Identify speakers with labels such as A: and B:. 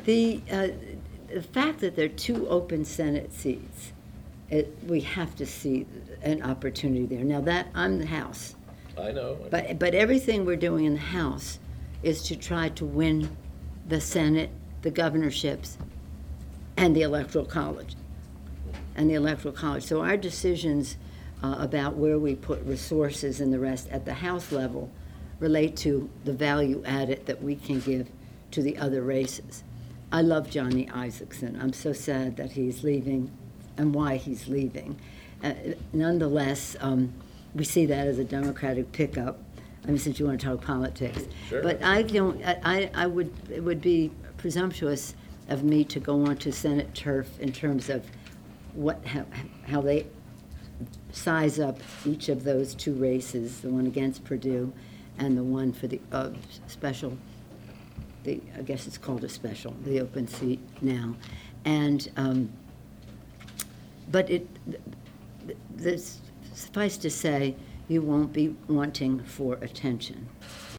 A: The fact that there are two open Senate seats, we have to see an opportunity there. Now that, I'm the House.
B: I know.
A: But everything we're doing in the House is to try to win the Senate, the governorships, and the Electoral College. So our decisions about where we put resources and the rest at the House level relate to the value added that we can give to the other races. I love Johnny Isakson. I'm so sad that he's leaving and why he's leaving. Nonetheless, we see that as a Democratic pickup. I mean, since you want to talk politics.
B: Sure.
A: But it would be presumptuous of me to go on to Senate turf in terms of how they size up each of those two races, the one against Perdue and the one for the special, I guess it's called a special, the open seat now. And, but suffice to say, you won't be wanting for attention.